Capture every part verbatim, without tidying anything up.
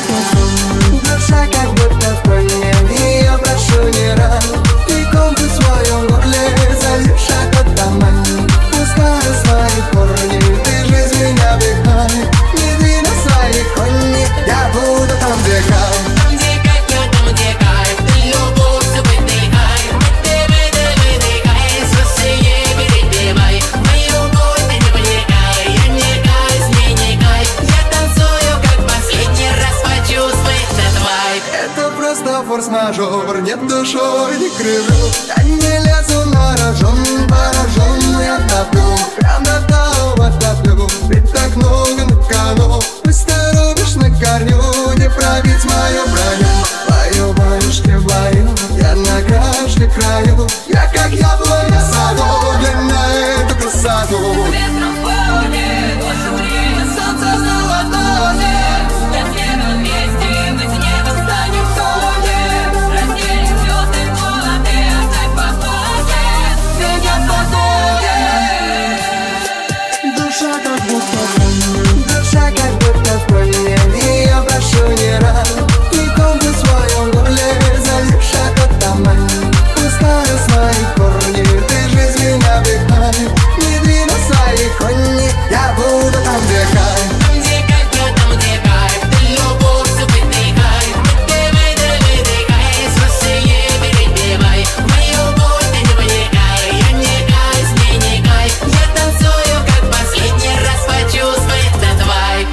будто сон, душа как будто в войне, ее прошу не рад. Ты комнату в своем горле зальешь от тумана. Пускай свои корни, ты жизнь меня вдыхай. Не двинь свои кони, я буду там, где кайф. Там, где кайф, я там, где кайф. Ты любовь, все выдыхай. Мы ты выдыхай, свысее перепевай. Мою боль ты не вникай. Я не кайф, мне не кайф. Я танцую, как последний раз, почувствуй этот вайб. Это просто форс-мажор, нет душой, не крыжу. Я не лезу на рожон, поражен, я топлю. Прям до того топлю, ведь так много на кону. Пусть ты рубишь на корню, не пробить мою броню. Бою, баюшки, бою, я на каждый краю. Я как яблоня в саду, длинная эту красоту. Ветром в поле, душу греет солнце золотое. Для всех вместе мы с неба станем в тоне. Разделим звезды молоты, оставь поклоне. Меня потоне. Душа как будто сон, душа как будто в войне, ее прошу не рад. И комнату в своем горле зальешь от тумана. Пускай свои корни, ты жизнь меня вдыхай. Не двинь свои кони, я буду там, где кайф. Там, где кайф, я там, где кайф. Ты любовь, все выдыхай. Мы ты выдыхай, свысее перепевай. Мою боль ты не вникай. Я не кайф, мне не кайф. Я танцую, как последний раз, почувствуй этот вайб.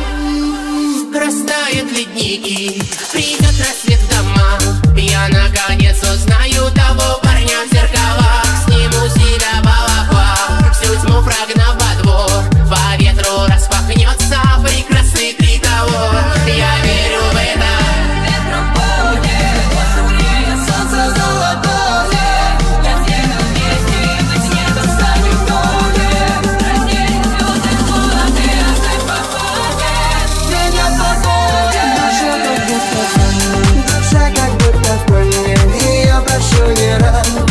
Растают ледники, придет рассвет в дома. Я наконец узнаю того парня в зеркалах. Сниму с себя балаклав, всю тьму прогнав во двор. По ветру распахнется прекрасный приговор. Я верю в это. Ветром в поле, душу греет солнце золотое. Для всех вместе мы с неба станем в тоне. Разделим звезды молоты, оставь поклоне. Меня потоне. Душа как будто сон, душа как будто в войне, ее прошу не рад.